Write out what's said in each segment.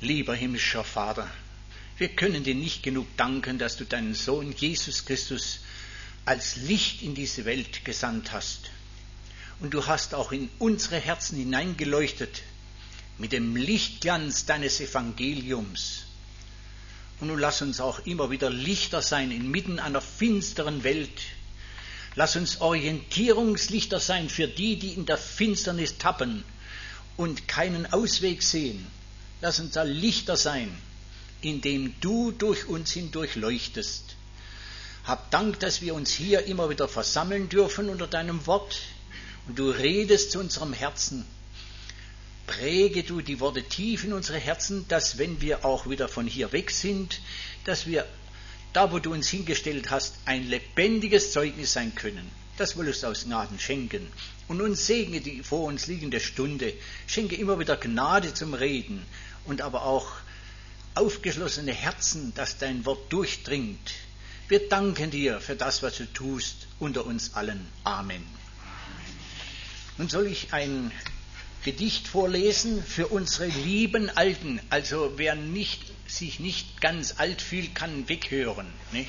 Lieber himmlischer Vater, wir können dir nicht genug danken, dass du deinen Sohn Jesus Christus als Licht in diese Welt gesandt hast. Und du hast auch in unsere Herzen hineingeleuchtet mit dem Lichtglanz deines Evangeliums. Und nun lass uns auch immer wieder Lichter sein inmitten einer finsteren Welt. Lass uns Orientierungslichter sein für die, die in der Finsternis tappen und keinen Ausweg sehen. Lass uns da Lichter sein, indem du durch uns hindurch leuchtest. Hab Dank, dass wir uns hier immer wieder versammeln dürfen unter deinem Wort und du redest zu unserem Herzen. Präge du die Worte tief in unsere Herzen, dass wenn wir auch wieder von hier weg sind, dass wir da, wo du uns hingestellt hast, ein lebendiges Zeugnis sein können. Das wolltest du aus Gnaden schenken. Und uns segne die vor uns liegende Stunde. Schenke immer wieder Gnade zum Reden und aber auch aufgeschlossene Herzen, dass dein Wort durchdringt. Wir danken dir für das, was du tust, unter uns allen. Amen. Nun soll ich ein Gedicht vorlesen für unsere lieben Alten. Also wer sich nicht ganz alt fühlt, kann weghören. Ne?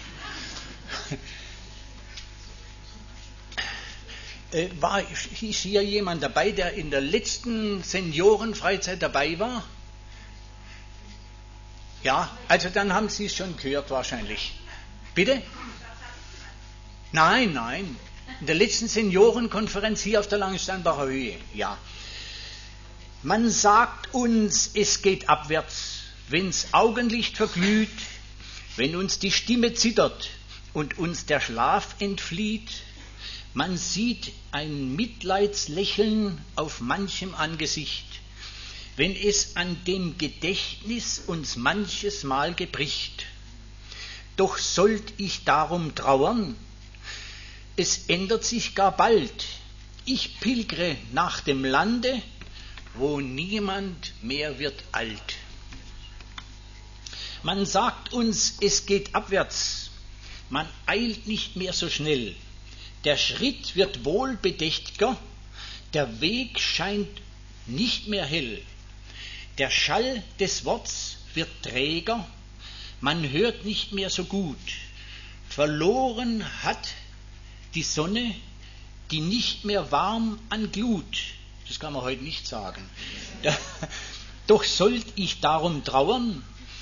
Ist hier jemand dabei, der in der letzten Seniorenfreizeit dabei war? Ja, also dann haben Sie es schon gehört wahrscheinlich. Bitte? Nein. In der letzten Seniorenkonferenz hier auf der Langensteinbacher Höhe. Ja. Man sagt uns, es geht abwärts, wenn's Augenlicht verglüht, wenn uns die Stimme zittert und uns der Schlaf entflieht. Man sieht ein Mitleidslächeln auf manchem Angesicht, wenn es an dem Gedächtnis uns manches Mal gebricht. Doch sollt ich darum trauern, es ändert sich gar bald. Ich pilgere nach dem Lande, wo niemand mehr wird alt. Man sagt uns, es geht abwärts, man eilt nicht mehr so schnell. Der Schritt wird wohl bedächtiger, der Weg scheint nicht mehr hell. Der Schall des Worts wird träger, man hört nicht mehr so gut. Verloren hat die Sonne, die nicht mehr warm an Glut. Das kann man heute nicht sagen. Doch sollt ich darum trauern,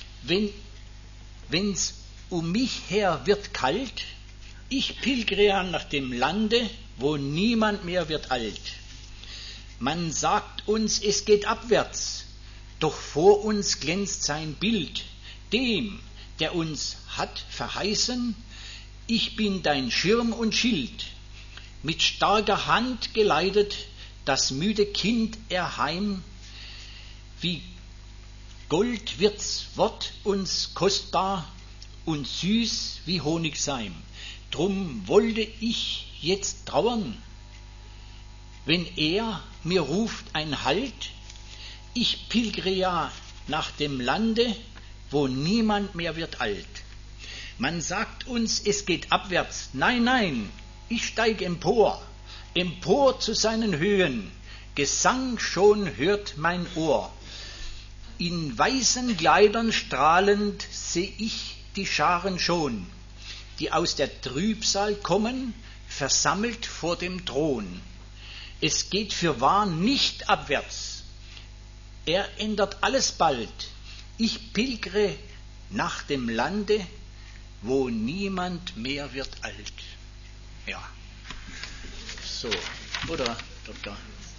wenn's um mich her wird kalt, ich pilgere nach dem Lande, wo niemand mehr wird alt. Man sagt uns, es geht abwärts, doch vor uns glänzt sein Bild, dem, der uns hat verheißen, ich bin dein Schirm und Schild, mit starker Hand geleitet, das müde Kind er heim, wie Gold wird's Wort uns kostbar und süß wie Honigseim. Drum wollte ich jetzt trauern, wenn er mir ruft ein Halt, ich pilgere ja nach dem Lande, wo niemand mehr wird alt. Man sagt uns, es geht abwärts. Nein, ich steige empor zu seinen Höhen. Gesang schon hört mein Ohr. In weißen Kleidern strahlend seh ich die Scharen schon, die aus der Trübsal kommen, versammelt vor dem Thron. Es geht fürwahr nicht abwärts. Er ändert alles bald. Ich pilgere nach dem Lande, wo niemand mehr wird alt. Ja. So, oder Dr.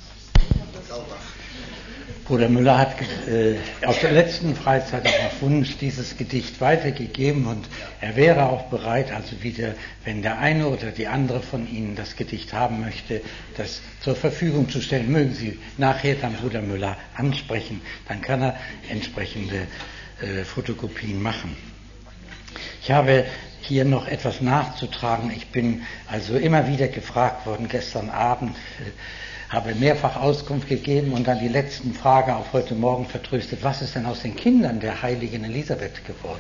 Bruder Müller hat auf der letzten Freizeit auch auf Wunsch dieses Gedicht weitergegeben und er wäre auch bereit, also wieder, wenn der eine oder die andere von Ihnen das Gedicht haben möchte, das zur Verfügung zu stellen. Mögen Sie nachher dann Bruder Müller ansprechen, dann kann er entsprechende Fotokopien machen. Ich habe hier noch etwas nachzutragen. Ich bin also immer wieder gefragt worden, gestern Abend habe mehrfach Auskunft gegeben und dann die letzten Frage auf heute Morgen vertröstet, was ist denn aus den Kindern der heiligen Elisabeth geworden?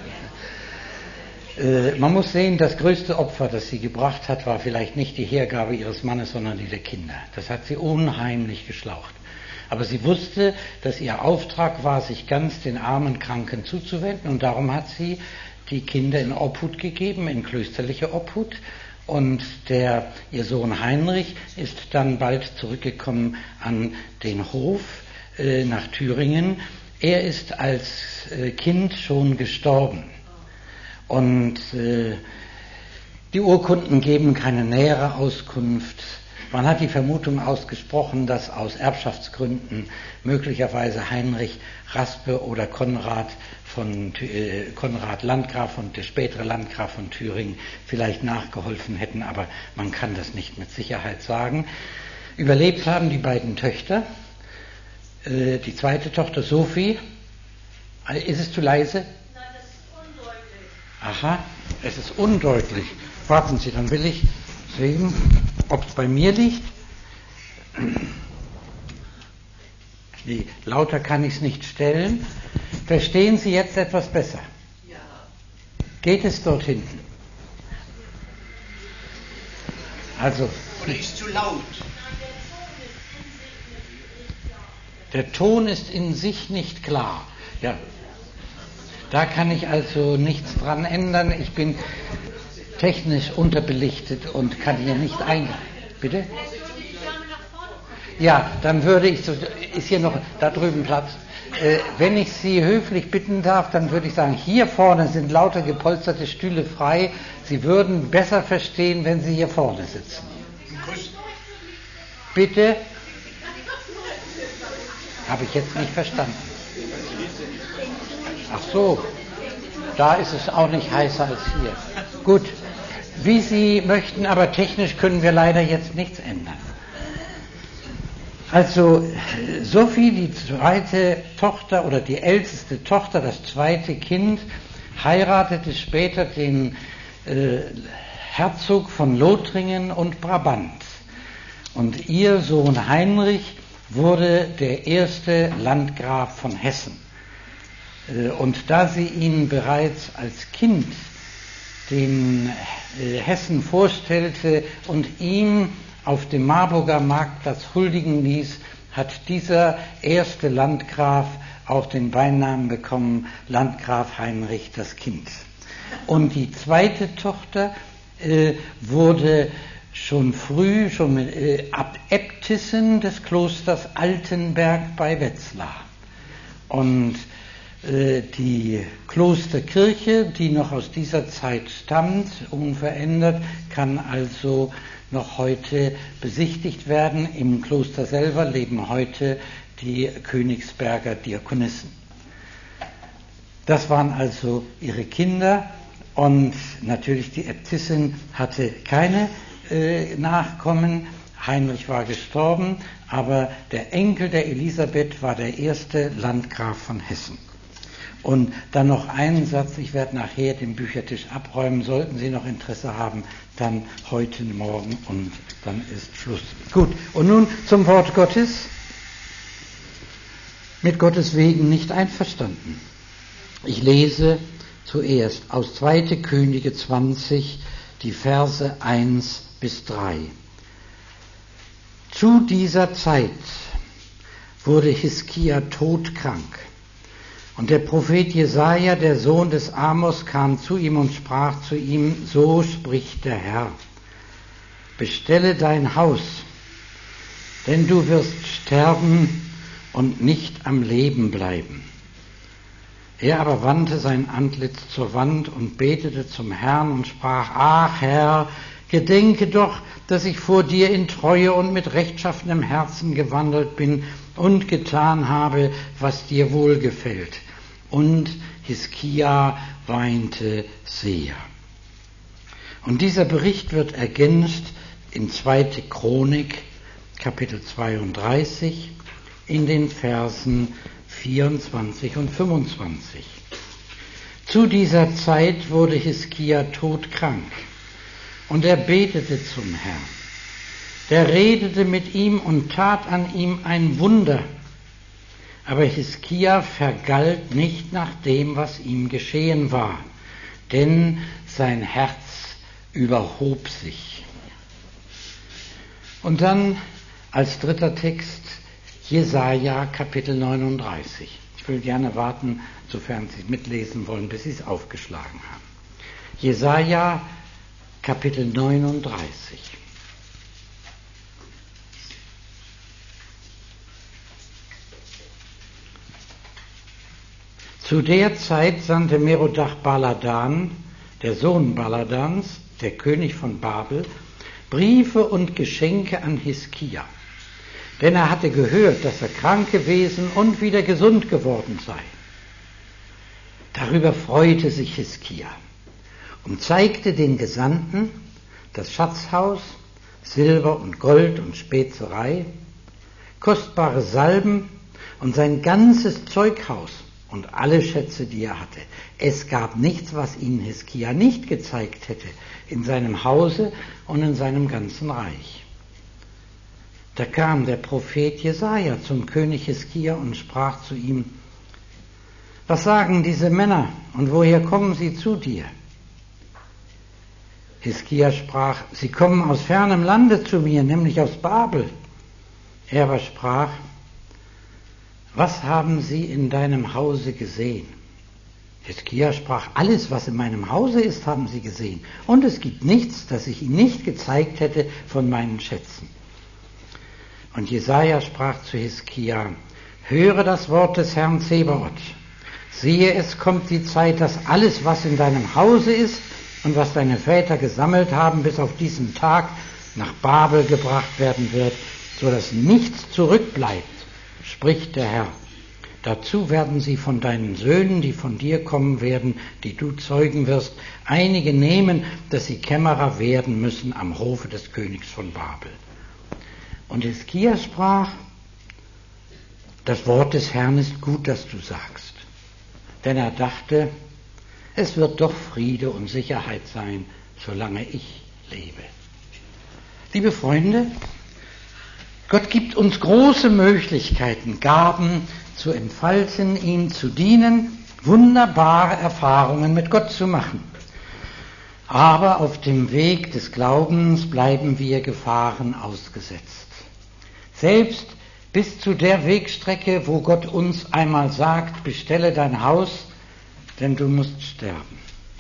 Man muss sehen, das größte Opfer, das sie gebracht hat, war vielleicht nicht die Hergabe ihres Mannes, sondern die der Kinder. Das hat sie unheimlich geschlaucht. Aber sie wusste, dass ihr Auftrag war, sich ganz den armen Kranken zuzuwenden, und darum hat sie die Kinder in Obhut gegeben, in klösterliche Obhut. Und ihr Sohn Heinrich ist dann bald zurückgekommen an den Hof nach Thüringen. Er ist als Kind schon gestorben. Und die Urkunden geben keine nähere Auskunft. Man hat die Vermutung ausgesprochen, dass aus Erbschaftsgründen möglicherweise Heinrich Raspe oder Konrad Landgraf und der spätere Landgraf von Thüringen vielleicht nachgeholfen hätten, aber man kann das nicht mit Sicherheit sagen. Überlebt haben die beiden Töchter. Die zweite Tochter Sophie. Ist es zu leise? Nein, das ist undeutlich. Aha, es ist undeutlich. Warten Sie, dann will ich sehen, ob es bei mir liegt. Nee, lauter kann ich es nicht stellen. Verstehen Sie jetzt etwas besser? Ja. Geht es dort hinten? Also. Oder ist zu laut? Der Ton ist in sich nicht klar. Ja. Da kann ich also nichts dran ändern. Ich bin technisch unterbelichtet und kann hier nicht eingehen. Bitte? Ja, dann würde ich, ist hier noch da drüben Platz. Wenn ich Sie höflich bitten darf, dann würde ich sagen, hier vorne sind lauter gepolsterte Stühle frei. Sie würden besser verstehen, wenn Sie hier vorne sitzen. Bitte? Habe ich jetzt nicht verstanden. Ach so, da ist es auch nicht heißer als hier. Gut, wie Sie möchten, aber technisch können wir leider jetzt nichts ändern. Also Sophie, die zweite Tochter oder die älteste Tochter, das zweite Kind, heiratete später den Herzog von Lothringen und Brabant. Und ihr Sohn Heinrich wurde der erste Landgraf von Hessen. Und da sie ihn bereits als Kind den Hessen vorstellte und ihm auf dem Marburger Marktplatz huldigen ließ, hat dieser erste Landgraf auch den Beinamen bekommen, Landgraf Heinrich das Kind. Und die zweite Tochter wurde schon früh, Äbtissin des Klosters Altenberg bei Wetzlar. Und die Klosterkirche, die noch aus dieser Zeit stammt, unverändert, kann also noch heute besichtigt werden. Im Kloster selber leben heute die Königsberger Diakonissen. Das waren also ihre Kinder, und natürlich die Äbtissin hatte keine Nachkommen. Heinrich war gestorben, aber der Enkel der Elisabeth war der erste Landgraf von Hessen. Und dann noch einen Satz, ich werde nachher den Büchertisch abräumen, sollten Sie noch Interesse haben, dann heute Morgen, und dann ist Schluss. Gut, und nun zum Wort Gottes. Mit Gottes Wegen nicht einverstanden. Ich lese zuerst aus 2. Könige 20, die Verse 1 bis 3. Zu dieser Zeit wurde Hiskia todkrank. Und der Prophet Jesaja, der Sohn des Amos, kam zu ihm und sprach zu ihm: So spricht der Herr: Bestelle dein Haus, denn du wirst sterben und nicht am Leben bleiben. Er aber wandte sein Antlitz zur Wand und betete zum Herrn und sprach: Ach Herr, gedenke doch, dass ich vor dir in Treue und mit rechtschaffenem Herzen gewandelt bin und getan habe, was dir wohlgefällt. Und Hiskia weinte sehr. Und dieser Bericht wird ergänzt in 2. Chronik, Kapitel 32, in den Versen 24 und 25. Zu dieser Zeit wurde Hiskia todkrank, und er betete zum Herrn. Der redete mit ihm und tat an ihm ein Wunder. Aber Hiskia vergalt nicht nach dem, was ihm geschehen war, denn sein Herz überhob sich. Und dann als dritter Text Jesaja Kapitel 39. Ich will gerne warten, sofern Sie mitlesen wollen, bis Sie es aufgeschlagen haben. Jesaja Kapitel 39. Zu der Zeit sandte Merodach Baladan, der Sohn Baladans, der König von Babel, Briefe und Geschenke an Hiskia. Denn er hatte gehört, dass er krank gewesen und wieder gesund geworden sei. Darüber freute sich Hiskia und zeigte den Gesandten das Schatzhaus, Silber und Gold und Spezerei, kostbare Salben und sein ganzes Zeughaus und alle Schätze, die er hatte. Es gab nichts, was ihnen Hiskia nicht gezeigt hätte in seinem Hause und in seinem ganzen Reich. Da kam der Prophet Jesaja zum König Hiskia und sprach zu ihm: Was sagen diese Männer und woher kommen sie zu dir? Hiskia sprach: Sie kommen aus fernem Lande zu mir, nämlich aus Babel. Er aber sprach: Was haben sie in deinem Hause gesehen? Hiskia sprach: Alles, was in meinem Hause ist, haben sie gesehen. Und es gibt nichts, das ich ihnen nicht gezeigt hätte von meinen Schätzen. Und Jesaja sprach zu Hiskia: Höre das Wort des Herrn Zebaoth. Siehe, es kommt die Zeit, dass alles, was in deinem Hause ist und was deine Väter gesammelt haben, bis auf diesen Tag nach Babel gebracht werden wird, so dass nichts zurückbleibt, spricht der Herr. Dazu werden sie von deinen Söhnen, die von dir kommen werden, die du zeugen wirst, einige nehmen, dass sie Kämmerer werden müssen am Hofe des Königs von Babel. Und Hiskia sprach: Das Wort des Herrn ist gut, das du sagst. Denn er dachte, es wird doch Friede und Sicherheit sein, solange ich lebe. Liebe Freunde, Gott gibt uns große Möglichkeiten, Gaben zu entfalten, ihm zu dienen, wunderbare Erfahrungen mit Gott zu machen. Aber auf dem Weg des Glaubens bleiben wir Gefahren ausgesetzt. Selbst bis zu der Wegstrecke, wo Gott uns einmal sagt: Bestelle dein Haus, denn du musst sterben.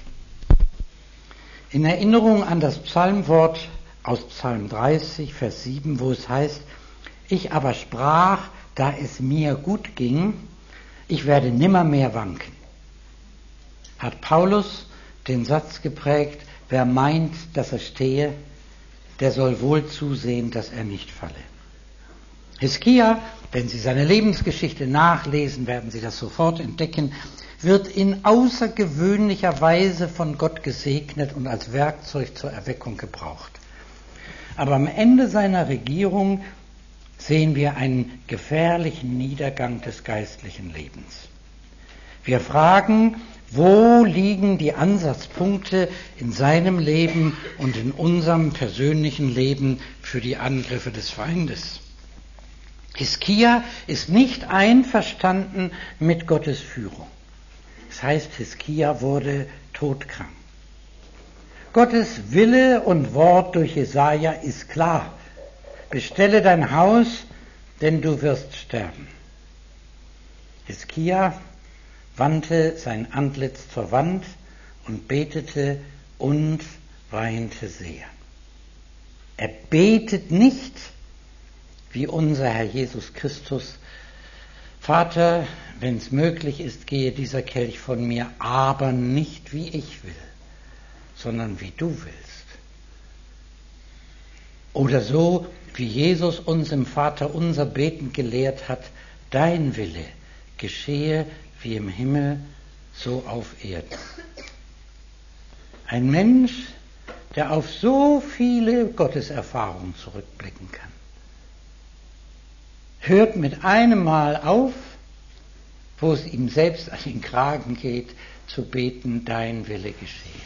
In Erinnerung an das Psalmwort aus Psalm 30, Vers 7, wo es heißt: Ich aber sprach, da es mir gut ging, ich werde nimmermehr wanken, hat Paulus den Satz geprägt: Wer meint, dass er stehe, der soll wohl zusehen, dass er nicht falle. Hiskia, wenn Sie seine Lebensgeschichte nachlesen, werden Sie das sofort entdecken, wird in außergewöhnlicher Weise von Gott gesegnet und als Werkzeug zur Erweckung gebraucht. Aber am Ende seiner Regierung sehen wir einen gefährlichen Niedergang des geistlichen Lebens. Wir fragen, wo liegen die Ansatzpunkte in seinem Leben und in unserem persönlichen Leben für die Angriffe des Feindes? Hiskia ist nicht einverstanden mit Gottes Führung. Das heißt, Hiskia wurde todkrank. Gottes Wille und Wort durch Jesaja ist klar. Bestelle dein Haus, denn du wirst sterben. Hiskia wandte sein Antlitz zur Wand und betete und weinte sehr. Er betet nicht wie unser Herr Jesus Christus: Vater, wenn es möglich ist, gehe dieser Kelch von mir, aber nicht wie ich will, sondern wie du willst. Oder so, wie Jesus uns im Vaterunser beten gelehrt hat: Dein Wille geschehe wie im Himmel, so auf Erden. Ein Mensch, der auf so viele Gotteserfahrungen zurückblicken kann, hört mit einem Mal auf, wo es ihm selbst an den Kragen geht, zu beten: Dein Wille geschehe.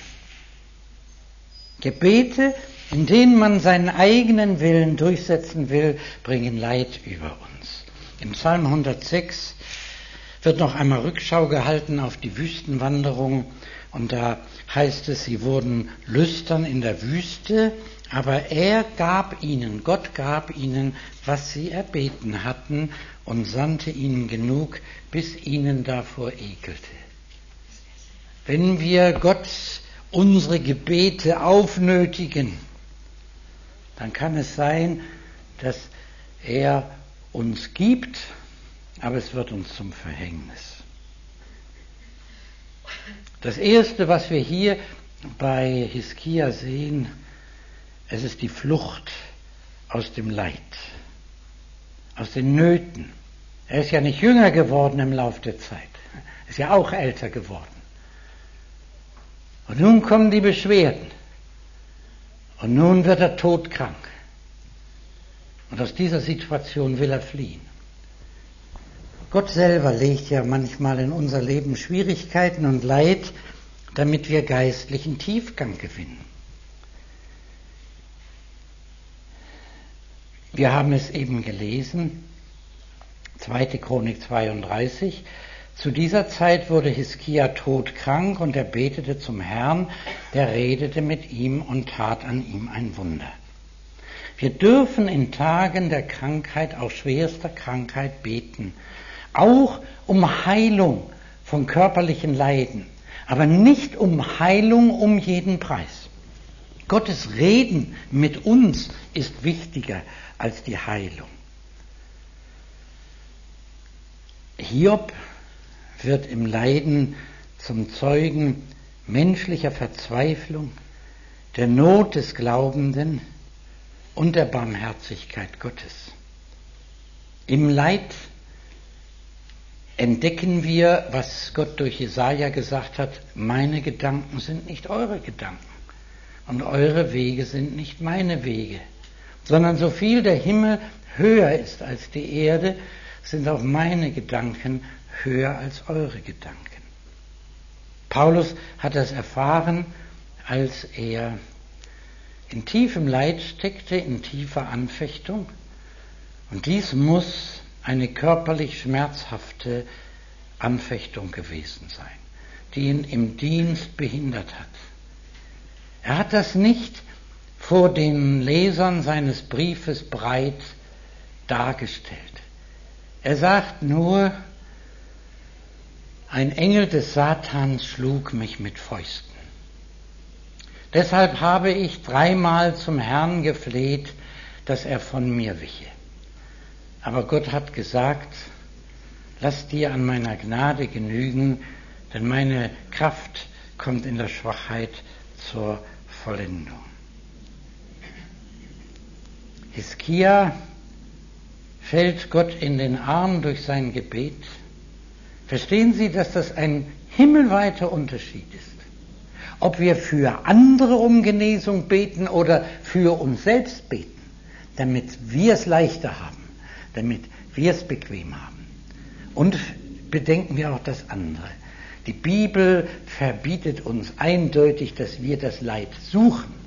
Gebete, in denen man seinen eigenen Willen durchsetzen will, bringen Leid über uns. Im Psalm 106 wird noch einmal Rückschau gehalten auf die Wüstenwanderung, und da heißt es, sie wurden lüstern in der Wüste, Aber Gott gab ihnen, was sie erbeten hatten, und sandte ihnen genug, bis ihnen davor ekelte. Wenn wir Gott unsere Gebete aufnötigen, dann kann es sein, dass er uns gibt, aber es wird uns zum Verhängnis. Das Erste, was wir hier bei Hiskia sehen, es ist die Flucht aus dem Leid, aus den Nöten. Er ist ja nicht jünger geworden im Lauf der Zeit, er ist ja auch älter geworden. Und nun kommen die Beschwerden und nun wird er todkrank. Und aus dieser Situation will er fliehen. Gott selber legt ja manchmal in unser Leben Schwierigkeiten und Leid, damit wir geistlichen Tiefgang gewinnen. Wir haben es eben gelesen, 2. Chronik 32. Zu dieser Zeit wurde Hiskia todkrank und er betete zum Herrn, der redete mit ihm und tat an ihm ein Wunder. Wir dürfen in Tagen der Krankheit, auch schwerster Krankheit, beten. Auch um Heilung von körperlichen Leiden, aber nicht um Heilung um jeden Preis. Gottes Reden mit uns ist wichtiger als die Heilung. Hiob wird im Leiden zum Zeugen menschlicher Verzweiflung, der Not des Glaubenden und der Barmherzigkeit Gottes. Im Leid entdecken wir, was Gott durch Jesaja gesagt hat: Meine Gedanken sind nicht eure Gedanken und eure Wege sind nicht meine Wege, sondern so viel der Himmel höher ist als die Erde, sind auch meine Gedanken höher als eure Gedanken. Paulus hat das erfahren, als er in tiefem Leid steckte, in tiefer Anfechtung. Und dies muss eine körperlich schmerzhafte Anfechtung gewesen sein, die ihn im Dienst behindert hat. Er hat das nicht vor den Lesern seines Briefes breit dargestellt. Er sagt nur: Ein Engel des Satans schlug mich mit Fäusten. Deshalb habe ich 3-mal zum Herrn gefleht, dass er von mir wiche. Aber Gott hat gesagt: Lass dir an meiner Gnade genügen, denn meine Kraft kommt in der Schwachheit zur Vollendung. Hiskia fällt Gott in den Arm durch sein Gebet. Verstehen Sie, dass das ein himmelweiter Unterschied ist? Ob wir für andere um Genesung beten oder für uns selbst beten, damit wir es leichter haben, damit wir es bequem haben. Und bedenken wir auch das andere. Die Bibel verbietet uns eindeutig, dass wir das Leid suchen.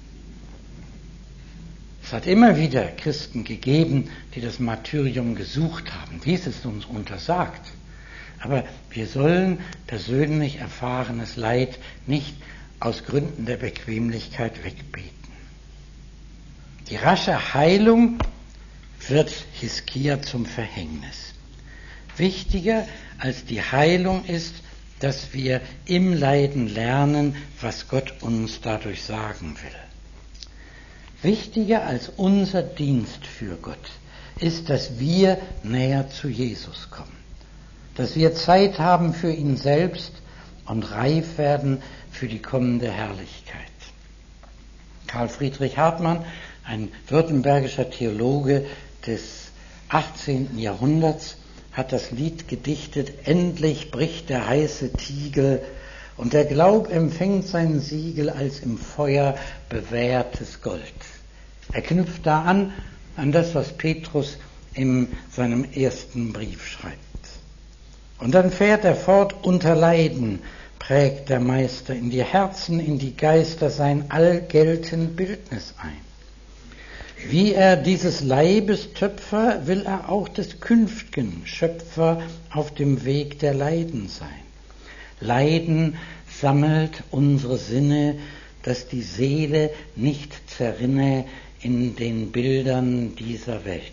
Es hat immer wieder Christen gegeben, die das Martyrium gesucht haben. Dies ist uns untersagt. Aber wir sollen persönlich erfahrenes Leid nicht aus Gründen der Bequemlichkeit wegbeten. Die rasche Heilung wird Hiskia zum Verhängnis. Wichtiger als die Heilung ist, dass wir im Leiden lernen, was Gott uns dadurch sagen will. Wichtiger als unser Dienst für Gott ist, dass wir näher zu Jesus kommen, dass wir Zeit haben für ihn selbst und reif werden für die kommende Herrlichkeit. Karl Friedrich Hartmann, ein württembergischer Theologe des 18. Jahrhunderts, hat das Lied gedichtet: Endlich bricht der heiße Tiegel und der Glaub empfängt sein Siegel als im Feuer bewährtes Gold. Er knüpft da an das, was Petrus in seinem ersten Brief schreibt. Und dann fährt er fort: Unter Leiden prägt der Meister in die Herzen, in die Geister sein allgeltend Bildnis ein. Wie er dieses Leibes Töpfer, will er auch des künftigen Schöpfer auf dem Weg der Leiden sein. Leiden sammelt unsere Sinne, dass die Seele nicht zerrinne in den Bildern dieser Welt.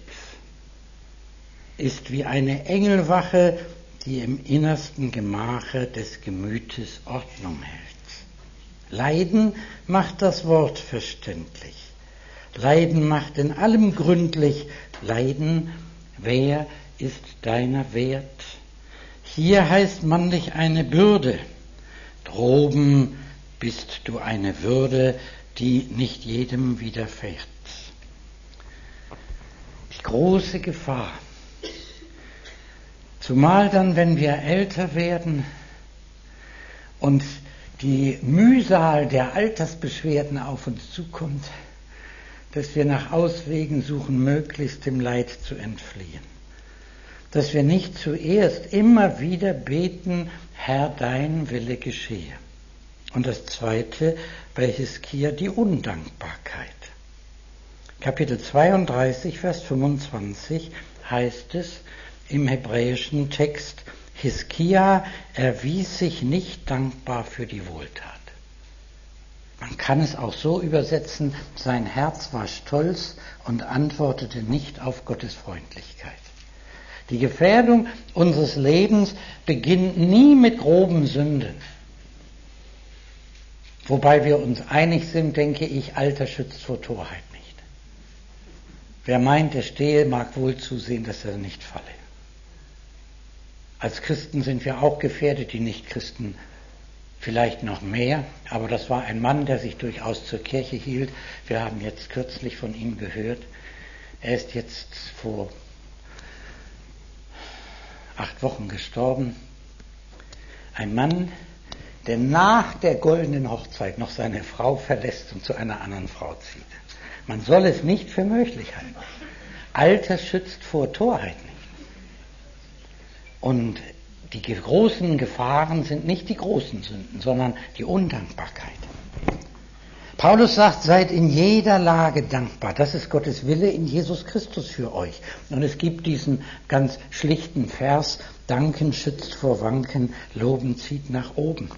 Ist wie eine Engelwache, die im innersten Gemache des Gemütes Ordnung hält. Leiden macht das Wort verständlich. Leiden macht in allem gründlich. Leiden, wer ist deiner wert? Hier heißt man dich eine Bürde. Droben bist du eine Würde, die nicht jedem widerfährt. Die große Gefahr, zumal dann, wenn wir älter werden und die Mühsal der Altersbeschwerden auf uns zukommt, dass wir nach Auswegen suchen, möglichst dem Leid zu entfliehen. Dass wir nicht zuerst immer wieder beten, Herr, dein Wille geschehe. Und das Zweite, bei Hiskia die Undankbarkeit. Kapitel 32, Vers 25 heißt es im hebräischen Text, Hiskia erwies sich nicht dankbar für die Wohltat. Man kann es auch so übersetzen, sein Herz war stolz und antwortete nicht auf Gottes Freundlichkeit. Die Gefährdung unseres Lebens beginnt nie mit groben Sünden. Wobei wir uns einig sind, denke ich, Alter schützt vor Torheit nicht. Wer meint, er stehe, mag wohl zusehen, dass er nicht falle. Als Christen sind wir auch gefährdet, die Nichtchristen vielleicht noch mehr, aber das war ein Mann, der sich durchaus zur Kirche hielt. Wir haben jetzt kürzlich von ihm gehört. Er ist jetzt vor 8 Wochen gestorben. Ein Mann, der nach der goldenen Hochzeit noch seine Frau verlässt und zu einer anderen Frau zieht. Man soll es nicht für möglich halten. Alter schützt vor Torheit nicht. Und die großen Gefahren sind nicht die großen Sünden, sondern die Undankbarkeit. Paulus sagt, seid in jeder Lage dankbar. Das ist Gottes Wille in Jesus Christus für euch. Und es gibt diesen ganz schlichten Vers, Danken schützt vor Wanken, Loben zieht nach oben.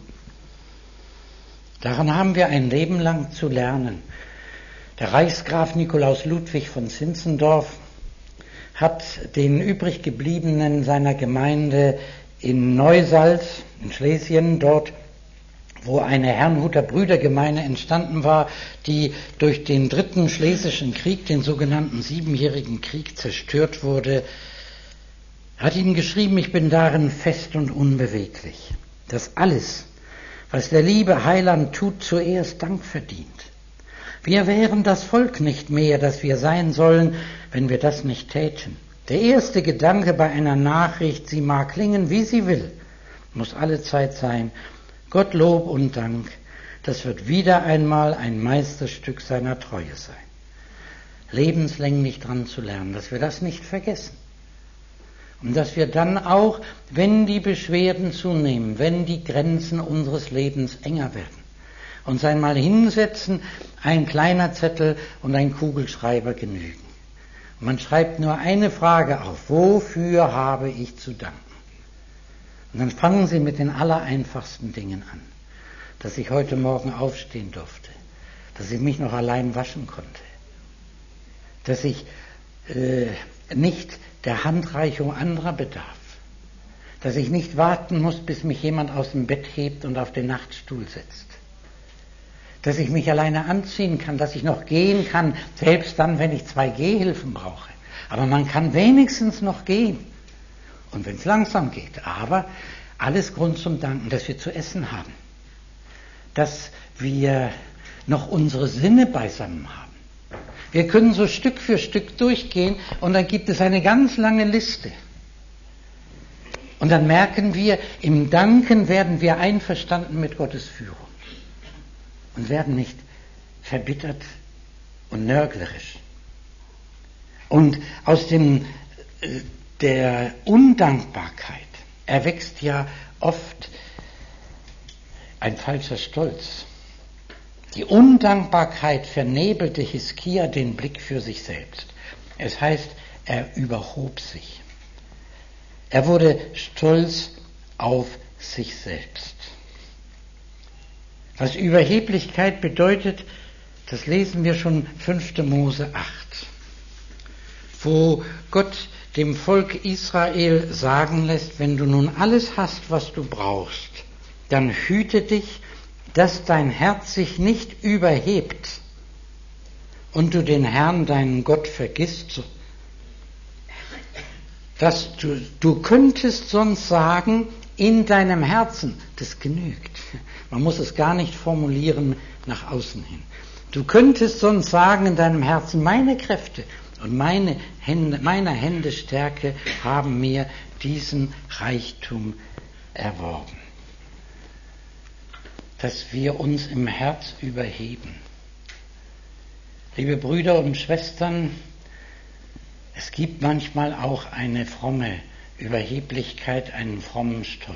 Daran haben wir ein Leben lang zu lernen. Der Reichsgraf Nikolaus Ludwig von Zinzendorf hat den übrig gebliebenen seiner Gemeinde in Neusalz, in Schlesien, dort, wo eine Herrnhuter Brüdergemeinde entstanden war, die durch den 3. Schlesischen Krieg, den sogenannten 7-jährigen Krieg, zerstört wurde, hat ihnen geschrieben, ich bin darin fest und unbeweglich, dass alles, was der liebe Heiland tut, zuerst Dank verdient. Wir wären das Volk nicht mehr, das wir sein sollen, wenn wir das nicht täten. Der erste Gedanke bei einer Nachricht, sie mag klingen, wie sie will, muss allezeit sein, Gott Lob und Dank, das wird wieder einmal ein Meisterstück seiner Treue sein. Lebenslänglich dran zu lernen, dass wir das nicht vergessen. Und dass wir dann auch, wenn die Beschwerden zunehmen, wenn die Grenzen unseres Lebens enger werden, uns einmal hinsetzen, ein kleiner Zettel und ein Kugelschreiber genügen. Und man schreibt nur eine Frage auf, wofür habe ich zu danken? Und dann fangen Sie mit den allereinfachsten Dingen an. Dass ich heute Morgen aufstehen durfte, dass ich mich noch allein waschen konnte, dass ich nicht der Handreichung anderer bedarf, dass ich nicht warten muss, bis mich jemand aus dem Bett hebt und auf den Nachtstuhl setzt, dass ich mich alleine anziehen kann, dass ich noch gehen kann, selbst dann, wenn ich 2 Gehhilfen brauche. Aber man kann wenigstens noch gehen. Und wenn es langsam geht. Aber alles Grund zum Danken, dass wir zu essen haben. Dass wir noch unsere Sinne beisammen haben. Wir können so Stück für Stück durchgehen und dann gibt es eine ganz lange Liste. Und dann merken wir, im Danken werden wir einverstanden mit Gottes Führung. Und werden nicht verbittert und nörglerisch. Und aus der Undankbarkeit erwächst ja oft ein falscher Stolz. Die Undankbarkeit vernebelte Hiskia den Blick für sich selbst. Es heißt, er überhob sich. Er wurde stolz auf sich selbst. Was Überheblichkeit bedeutet, das lesen wir schon 5. Mose 8, wo Gott dem Volk Israel sagen lässt, wenn du nun alles hast, was du brauchst, dann hüte dich, dass dein Herz sich nicht überhebt und du den Herrn, deinen Gott, vergisst. Dass du könntest sonst sagen, in deinem Herzen, das genügt. Man muss es gar nicht formulieren nach außen hin. Du könntest sonst sagen in deinem Herzen, meine Kräfte und meiner Hände Stärke haben mir diesen Reichtum erworben. Dass wir uns im Herz überheben. Liebe Brüder und Schwestern, es gibt manchmal auch eine fromme Überheblichkeit, einen frommen Stolz.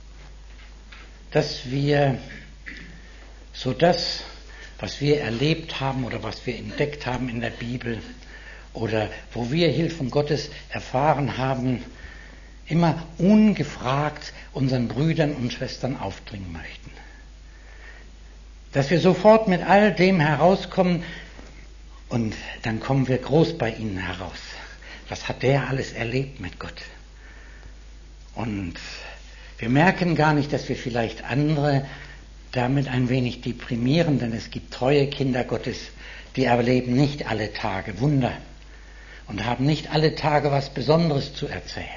Dass wir so das, was wir erlebt haben oder was wir entdeckt haben in der Bibel oder wo wir Hilfen Gottes erfahren haben, immer ungefragt unseren Brüdern und Schwestern aufdringen möchten. Dass wir sofort mit all dem herauskommen und dann kommen wir groß bei ihnen heraus. Was hat der alles erlebt mit Gott? Und wir merken gar nicht, dass wir vielleicht andere damit ein wenig deprimieren, denn es gibt treue Kinder Gottes, die erleben nicht alle Tage Wunder und haben nicht alle Tage was Besonderes zu erzählen.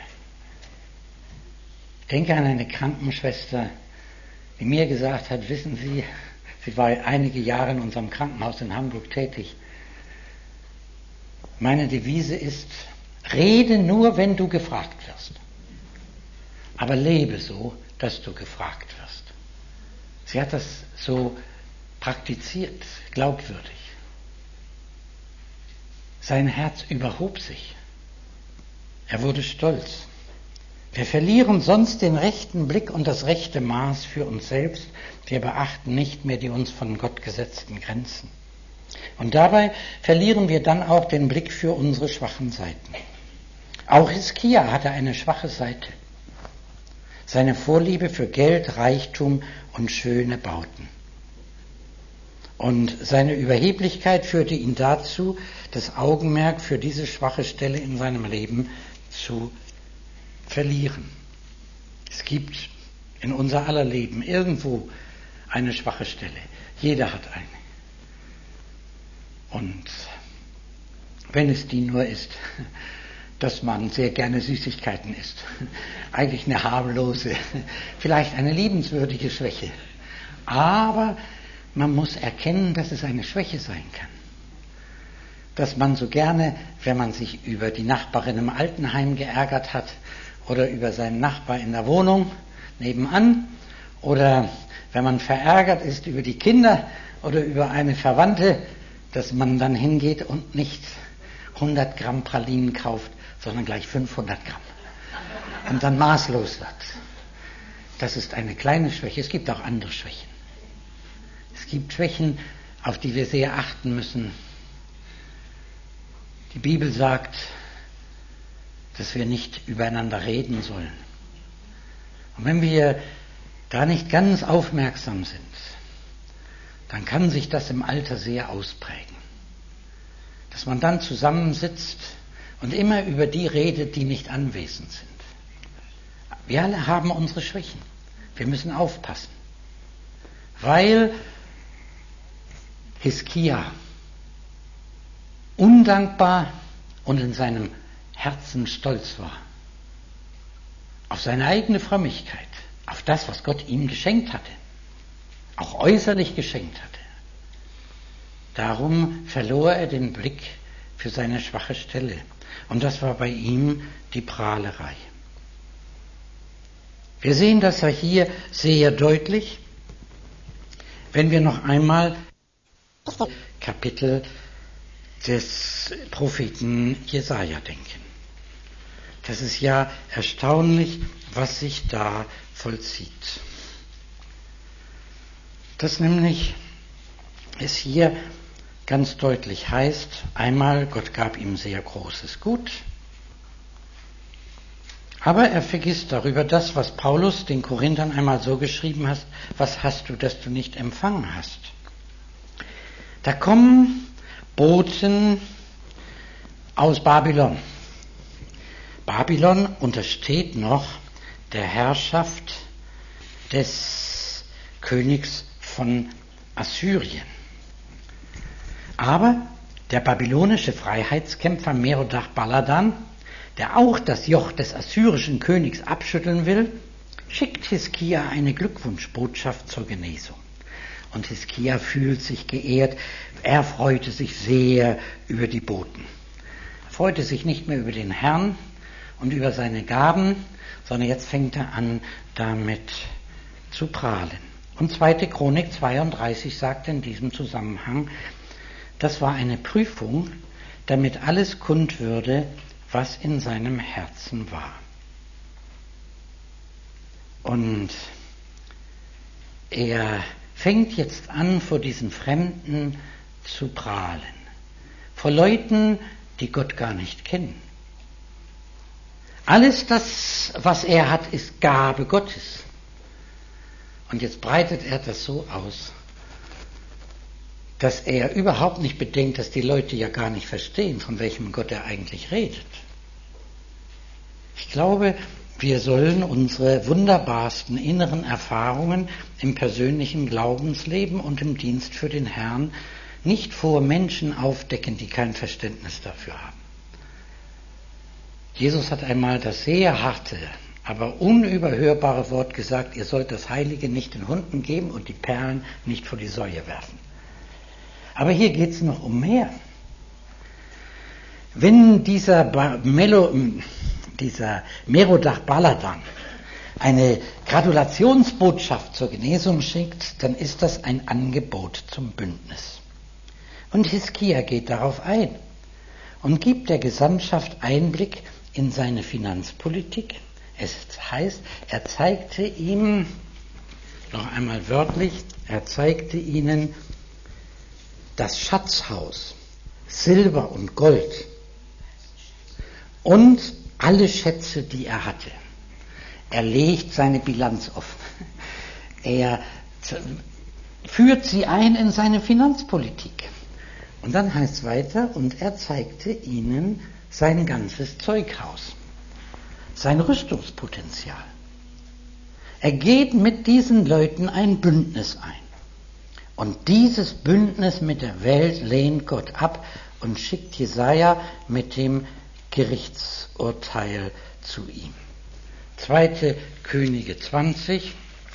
Ich denke an eine Krankenschwester, die mir gesagt hat, wissen Sie, sie war einige Jahre in unserem Krankenhaus in Hamburg tätig. Meine Devise ist, rede nur, wenn du gefragt wirst. Aber lebe so, dass du gefragt wirst. Sie hat das so praktiziert, glaubwürdig. Sein Herz überhob sich. Er wurde stolz. Wir verlieren sonst den rechten Blick und das rechte Maß für uns selbst. Wir beachten nicht mehr die uns von Gott gesetzten Grenzen. Und dabei verlieren wir dann auch den Blick für unsere schwachen Seiten. Auch Hiskia hatte eine schwache Seite. Seine Vorliebe für Geld, Reichtum und schöne Bauten. Und seine Überheblichkeit führte ihn dazu, das Augenmerk für diese schwache Stelle in seinem Leben zu verlieren. Es gibt in unser aller Leben irgendwo eine schwache Stelle. Jeder hat eine. Und wenn es die nur ist, dass man sehr gerne Süßigkeiten isst. Eigentlich eine harmlose, vielleicht eine liebenswürdige Schwäche. Aber man muss erkennen, dass es eine Schwäche sein kann. Dass man so gerne, wenn man sich über die Nachbarin im Altenheim geärgert hat oder über seinen Nachbar in der Wohnung nebenan oder wenn man verärgert ist über die Kinder oder über eine Verwandte, dass man dann hingeht und nicht 100 Gramm Pralinen kauft, sondern gleich 500 Gramm. Und dann maßlos wird. Das ist eine kleine Schwäche. Es gibt auch andere Schwächen. Es gibt Schwächen, auf die wir sehr achten müssen. Die Bibel sagt, dass wir nicht übereinander reden sollen. Und wenn wir da nicht ganz aufmerksam sind, dann kann sich das im Alter sehr ausprägen. Dass man dann zusammensitzt und immer über die redet, die nicht anwesend sind. Wir alle haben unsere Schwächen. Wir müssen aufpassen. Weil Hiskia undankbar und in seinem Herzen stolz war. Auf seine eigene Frömmigkeit, auf das, was Gott ihm geschenkt hatte. Auch äußerlich geschenkt hatte. Darum verlor er den Blick für seine schwache Stelle. Und das war bei ihm die Prahlerei. Wir sehen das ja hier sehr deutlich, wenn wir noch einmal Kapitel des Propheten Jesaja denken. Das ist ja erstaunlich, was sich da vollzieht. Das nämlich es hier ganz deutlich heißt, einmal, Gott gab ihm sehr großes Gut, Aber er vergisst darüber das, was Paulus den Korinthern einmal so geschrieben hat: Was hast du, das du nicht empfangen hast? Da kommen Boten aus Babylon. Babylon untersteht noch der Herrschaft des Königs von Assyrien. Aber der babylonische Freiheitskämpfer Merodach-Baladan, der auch das Joch des assyrischen Königs abschütteln will, schickt Hiskia eine Glückwunschbotschaft zur Genesung. Und Hiskia fühlt sich geehrt. Er freute sich sehr über die Boten. Er freute sich nicht mehr über den Herrn und über seine Gaben, sondern jetzt fängt er an, damit zu prahlen. Und 2. Chronik 32 sagt in diesem Zusammenhang, das war eine Prüfung, damit alles kund würde, was in seinem Herzen war. Und er fängt jetzt an, vor diesen Fremden zu prahlen. Vor Leuten, die Gott gar nicht kennen. Alles das, was er hat, ist Gabe Gottes. Und jetzt breitet er das so aus, dass er überhaupt nicht bedenkt, dass die Leute ja gar nicht verstehen, von welchem Gott er eigentlich redet. Ich glaube, wir sollen unsere wunderbarsten inneren Erfahrungen im persönlichen Glaubensleben und im Dienst für den Herrn nicht vor Menschen aufdecken, die kein Verständnis dafür haben. Jesus hat einmal das sehr harte, aber unüberhörbare Wort gesagt, ihr sollt das Heilige nicht den Hunden geben und die Perlen nicht vor die Säue werfen. Aber hier geht es noch um mehr. Wenn dieser Merodach-Baladan eine Gratulationsbotschaft zur Genesung schickt, dann ist das ein Angebot zum Bündnis. Und Hiskia geht darauf ein und gibt der Gesandtschaft Einblick in seine Finanzpolitik. Es heißt, er zeigte ihm, noch einmal wörtlich, er zeigte ihnen das Schatzhaus, Silber und Gold und alle Schätze, die er hatte. Er legt seine Bilanz offen. Er führt sie ein in seine Finanzpolitik. Und dann heißt es weiter, und er zeigte ihnen sein ganzes Zeughaus, sein Rüstungspotenzial. Er geht mit diesen Leuten ein Bündnis ein. Und dieses Bündnis mit der Welt lehnt Gott ab und schickt Jesaja mit dem Gerichtsurteil zu ihm. 2. Könige 20,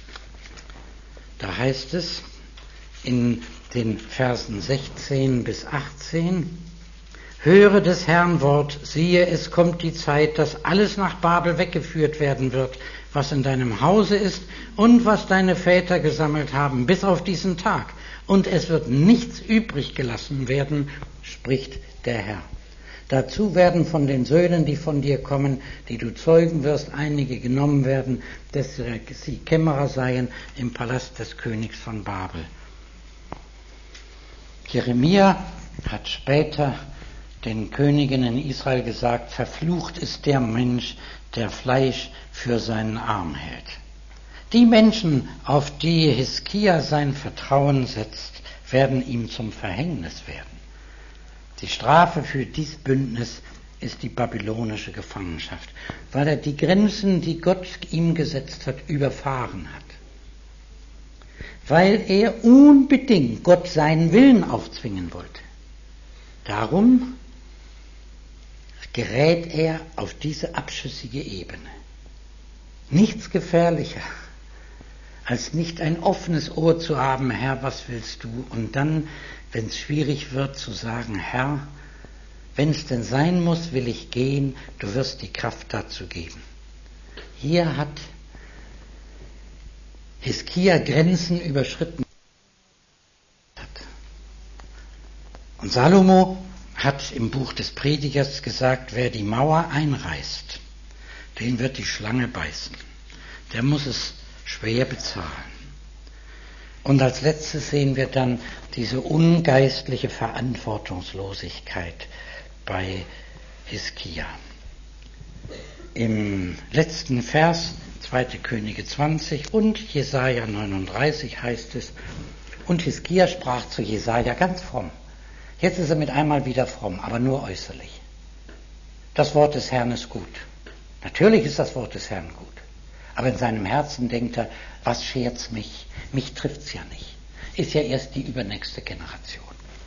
da heißt es in den Versen 16 bis 18, höre des Herrn Wort, siehe, es kommt die Zeit, dass alles nach Babel weggeführt werden wird, was in deinem Hause ist und was deine Väter gesammelt haben, bis auf diesen Tag. Und es wird nichts übrig gelassen werden, spricht der Herr. Dazu werden von den Söhnen, die von dir kommen, die du zeugen wirst, einige genommen werden, dass sie Kämmerer seien im Palast des Königs von Babel. Jeremia hat später den Königinnen in Israel gesagt, verflucht ist der Mensch, der Fleisch für seinen Arm hält. Die Menschen, auf die Hiskia sein Vertrauen setzt, werden ihm zum Verhängnis werden. Die Strafe für dies Bündnis ist die babylonische Gefangenschaft, weil er die Grenzen, die Gott ihm gesetzt hat, überfahren hat. Weil er unbedingt Gott seinen Willen aufzwingen wollte. Darum gerät er auf diese abschüssige Ebene. Nichts gefährlicher, als nicht ein offenes Ohr zu haben, Herr, was willst du? Und dann, wenn es schwierig wird, zu sagen, Herr, wenn es denn sein muss, will ich gehen, du wirst die Kraft dazu geben. Hier hat Hiskia Grenzen überschritten. Und Salomo hat im Buch des Predigers gesagt, wer die Mauer einreißt, den wird die Schlange beißen. Der muss es schwer bezahlen. Und als letztes sehen wir dann diese ungeistliche Verantwortungslosigkeit bei Hiskia. Im letzten Vers, 2. Könige 20 und Jesaja 39 heißt es, und Hiskia sprach zu Jesaja ganz fromm. Jetzt ist er mit einmal wieder fromm, aber nur äußerlich. Das Wort des Herrn ist gut. Natürlich ist das Wort des Herrn gut. Aber in seinem Herzen denkt er, was schert's mich? Mich trifft's ja nicht. Ist ja erst die übernächste Generation.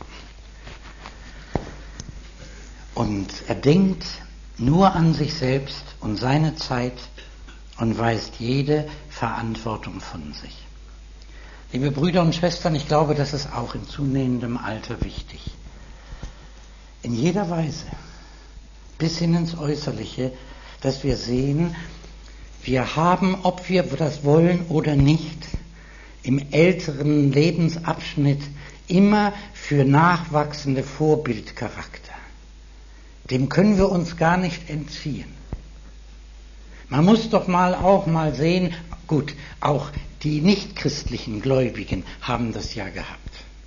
Und er denkt nur an sich selbst und seine Zeit und weist jede Verantwortung von sich. Liebe Brüder und Schwestern, ich glaube, das ist auch in zunehmendem Alter wichtig. In jeder Weise, bis hin ins Äußerliche, dass wir sehen, wir haben, ob wir das wollen oder nicht, im älteren Lebensabschnitt immer für nachwachsende Vorbildcharakter. Dem können wir uns gar nicht entziehen. Man muss doch auch mal sehen, gut, auch die nichtchristlichen Gläubigen haben das ja gehabt.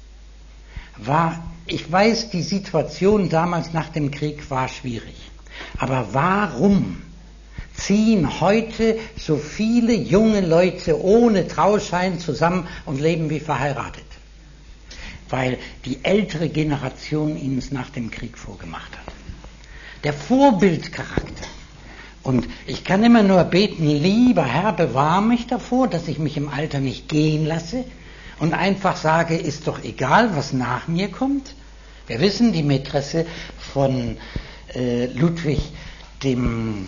Ich weiß, die Situation damals nach dem Krieg war schwierig. Aber warum ziehen heute so viele junge Leute ohne Trauschein zusammen und leben wie verheiratet? Weil die ältere Generation ihnen es nach dem Krieg vorgemacht hat. Der Vorbildcharakter. Und ich kann immer nur beten, lieber Herr, bewahre mich davor, dass ich mich im Alter nicht gehen lasse und einfach sage, ist doch egal, was nach mir kommt. Wir wissen, die Mätresse von Ludwig dem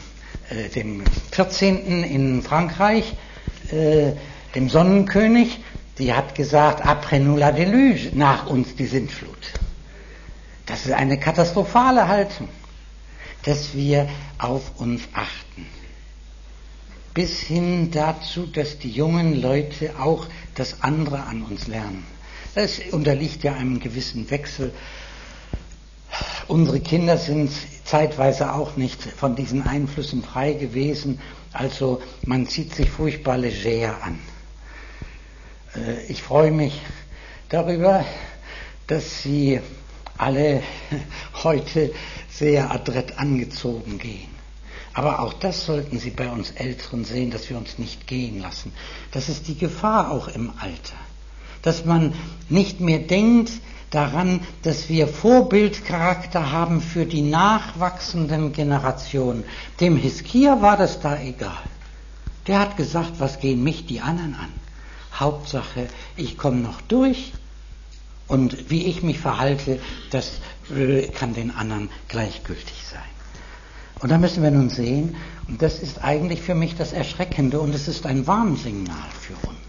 14. in Frankreich, dem Sonnenkönig, die hat gesagt, après nous la déluge, nach uns die Sintflut. Das ist eine katastrophale Haltung, dass wir auf uns achten. Bis hin dazu, dass die jungen Leute auch das andere an uns lernen. Das unterliegt ja einem gewissen Wechsel. Unsere Kinder sind zeitweise auch nicht von diesen Einflüssen frei gewesen. Also man zieht sich furchtbar leger an. Ich freue mich darüber, dass sie alle heute sehr adrett angezogen gehen. Aber auch das sollten Sie bei uns Älteren sehen, dass wir uns nicht gehen lassen. Das ist die Gefahr auch im Alter. Dass man nicht mehr denkt daran, dass wir Vorbildcharakter haben für die nachwachsenden Generationen. Dem Hiskia war das da egal. Der hat gesagt, was gehen mich die anderen an? Hauptsache, ich komme noch durch und wie ich mich verhalte, das kann den anderen gleichgültig sein. Und da müssen wir nun sehen, und das ist eigentlich für mich das Erschreckende und es ist ein Warnsignal für uns,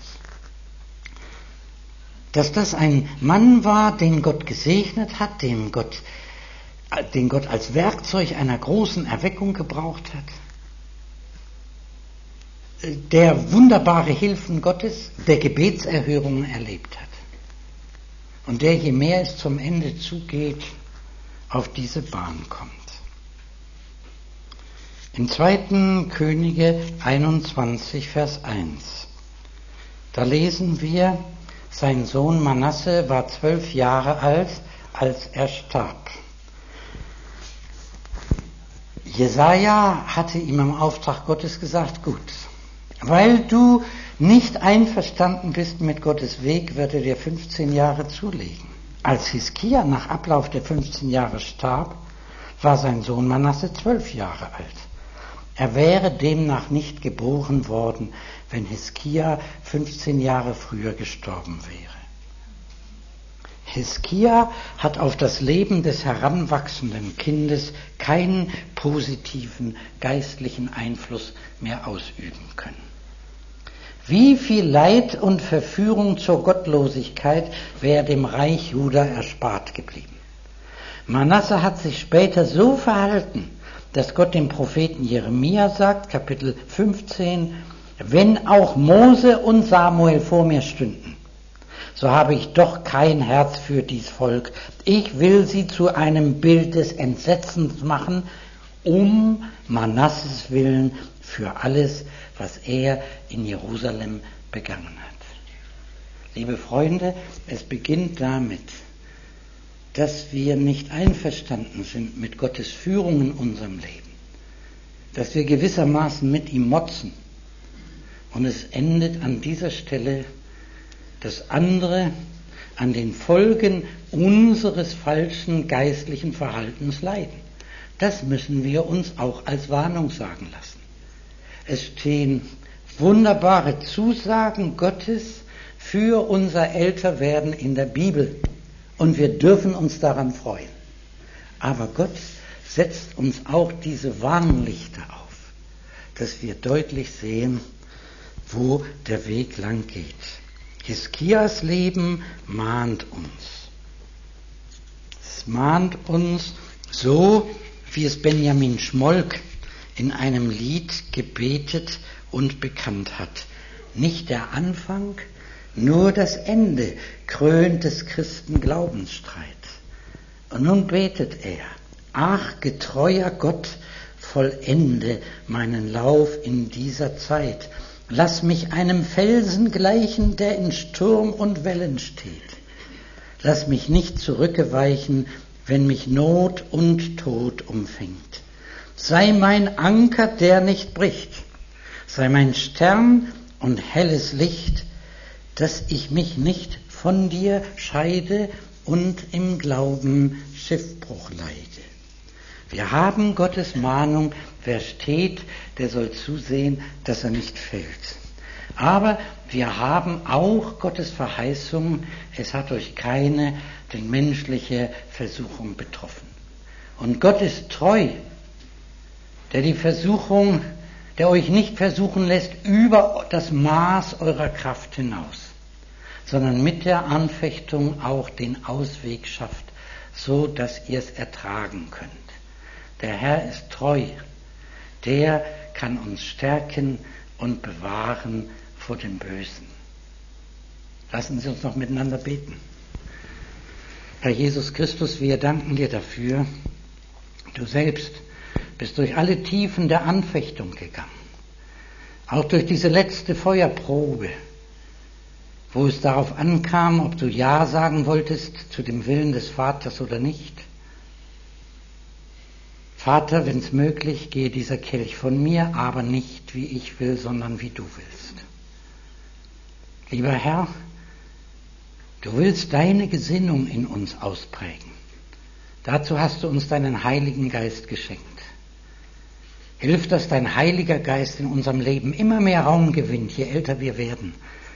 dass das ein Mann war, den Gott gesegnet hat, den Gott als Werkzeug einer großen Erweckung gebraucht hat, der wunderbare Hilfen Gottes, der Gebetserhörungen erlebt hat und der, je mehr es zum Ende zugeht, auf diese Bahn kommt. Im 2. Könige 21, Vers 1, da lesen wir, sein Sohn Manasse war 12 Jahre alt, als er starb. Jesaja hatte ihm im Auftrag Gottes gesagt, gut, weil du nicht einverstanden bist mit Gottes Weg, wird er dir 15 Jahre zulegen. Als Hiskia nach Ablauf der 15 Jahre starb, war sein Sohn Manasse 12 Jahre alt. Er wäre demnach nicht geboren worden, wenn Hiskia 15 Jahre früher gestorben wäre. Hiskia hat auf das Leben des heranwachsenden Kindes keinen positiven geistlichen Einfluss mehr ausüben können. Wie viel Leid und Verführung zur Gottlosigkeit wäre dem Reich Juda erspart geblieben. Manasse hat sich später so verhalten, dass Gott dem Propheten Jeremia sagt, Kapitel 15, wenn auch Mose und Samuel vor mir stünden, so habe ich doch kein Herz für dies Volk. Ich will sie zu einem Bild des Entsetzens machen, um Manasses willen für alles, was er in Jerusalem begangen hat. Liebe Freunde, es beginnt damit, dass wir nicht einverstanden sind mit Gottes Führung in unserem Leben. dass wir gewissermaßen mit ihm motzen. Und es endet an dieser Stelle, dass andere an den Folgen unseres falschen geistlichen Verhaltens leiden. Das müssen wir uns auch als Warnung sagen lassen. Es stehen wunderbare Zusagen Gottes für unser Älterwerden in der Bibel. Und wir dürfen uns daran freuen. Aber Gott setzt uns auch diese Warnlichter auf, dass wir deutlich sehen, wo der Weg lang geht. Hiskias Leben mahnt uns. Es mahnt uns so, wie es Benjamin Schmolk in einem Lied gebetet und bekannt hat. Nicht der Anfang, nur das Ende krönt des Christen Glaubensstreit. Und nun betet er: Ach, getreuer Gott, vollende meinen Lauf in dieser Zeit. Lass mich einem Felsen gleichen, der in Sturm und Wellen steht. Lass mich nicht zurückweichen, wenn mich Not und Tod umfängt. Sei mein Anker, der nicht bricht. Sei mein Stern und helles Licht, dass ich mich nicht von dir scheide und im Glauben Schiffbruch leide. Wir haben Gottes Mahnung, wer steht, der soll zusehen, dass er nicht fällt. Aber wir haben auch Gottes Verheißung, es hat euch keine denn menschliche Versuchung betroffen. Und Gott ist treu, der euch nicht versuchen lässt über das Maß eurer Kraft hinaus, sondern mit der Anfechtung auch den Ausweg schafft, so dass ihr es ertragen könnt. Der Herr ist treu, der kann uns stärken und bewahren vor dem Bösen. Lassen Sie uns noch miteinander beten. Herr Jesus Christus, wir danken dir dafür, du selbst bist durch alle Tiefen der Anfechtung gegangen, auch durch diese letzte Feuerprobe, wo es darauf ankam, ob du Ja sagen wolltest zu dem Willen des Vaters oder nicht. Vater, wenn es möglich, gehe dieser Kelch von mir, aber nicht wie ich will, sondern wie du willst. Lieber Herr, du willst deine Gesinnung in uns ausprägen. Dazu hast du uns deinen Heiligen Geist geschenkt. Hilf, dass dein Heiliger Geist in unserem Leben immer mehr Raum gewinnt, je älter wir werden.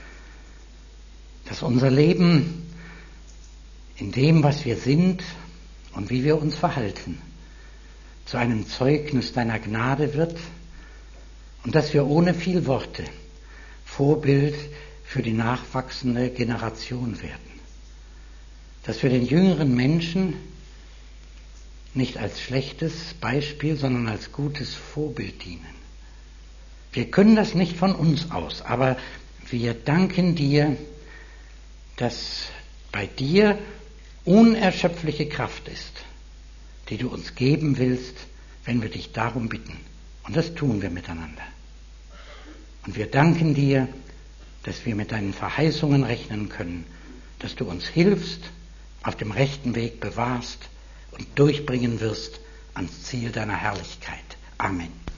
Dass unser Leben in dem, was wir sind und wie wir uns verhalten, zu einem Zeugnis deiner Gnade wird und dass wir ohne viel Worte Vorbild für die nachwachsende Generation werden. Dass wir den jüngeren Menschen nicht als schlechtes Beispiel, sondern als gutes Vorbild dienen. Wir können das nicht von uns aus, aber wir danken dir, dass bei dir unerschöpfliche Kraft ist, die du uns geben willst, wenn wir dich darum bitten. Und das tun wir miteinander. Und wir danken dir, dass wir mit deinen Verheißungen rechnen können, dass du uns hilfst, auf dem rechten Weg bewahrst und durchbringen wirst ans Ziel deiner Herrlichkeit. Amen.